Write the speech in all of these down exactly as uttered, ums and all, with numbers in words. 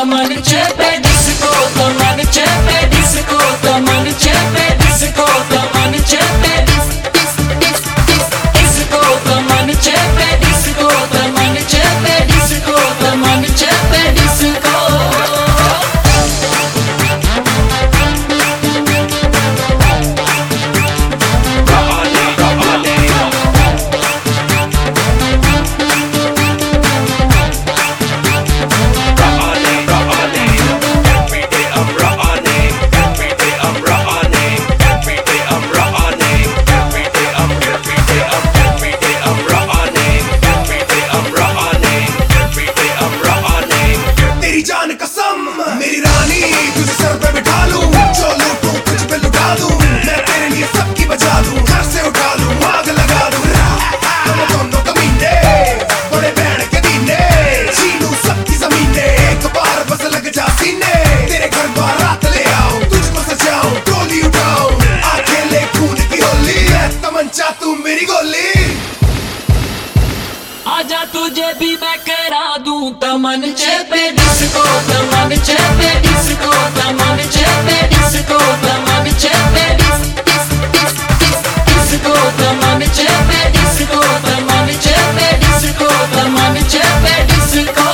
तमन चेपे डिस्को तमन चेपे डिस्को तमन चेपे डिस्को तमन चेपे डिस्को तमन चेपे डिस्को तमन चेपे डिस्को तमन चेपे डिस्को मेरी रानी तुझे सर पे बिठा लूं, जो लूटूं तुझ पे लुटा दूं, मैं तेरे लिए सबकी बचा दूं, घर से उठा लूं, आग लगा दूं। हम दोनों कमीने बड़े बहन के दीने, छीनूं सबकी जमीने, एक बार बस लग जा सीने, तेरे घर बारात ले आऊं, तुझको सजाऊं, टोली उठाऊं, आ खेले खून की होली, मैं तमंचा तू मेरी गोली। आजा तुझे भी मैं करा दूं तमन चेपे डिस्को तमन चेपे डिस्को तमन चेपे डिस्को तमन चेपे डिस्को तमन चेपे डिस्को तमन चेपे डिस्को तमन चेपे डिस्को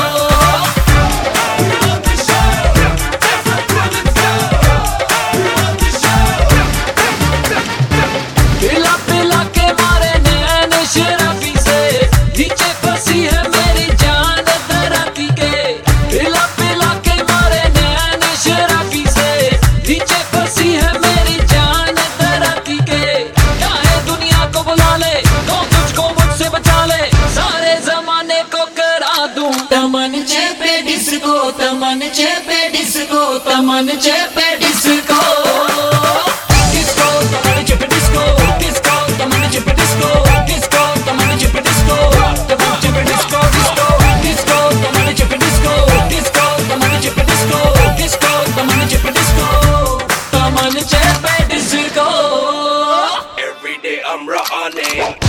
पिला पिला के मारे नैन शराबी से नीचे फंसी है मेरी जान धरती के, पिला पिला के मारे नैन शराबी से नीचे फंसी है मेरी जान धरती के। चाहे दुनिया को बुला ले तो तुझको मुझसे बचा ले, सारे जमाने को करा दूं तमन चेपे डिस्को तमन चेपे डिस्को तमन चेपे डिस्को डिस्को तमन चेपे डिस्को डिस्को तमन चेपे डिस्को डिस्को तमन चेपे डिस्को तमन चेपे डिस्को डिस्को डिस्को तमन चेपे डिस्को डिस्को तमन चेपे डिस्को डिस्को तमन चेपे डिस्को तमन चेपे disco. Every day I'm running.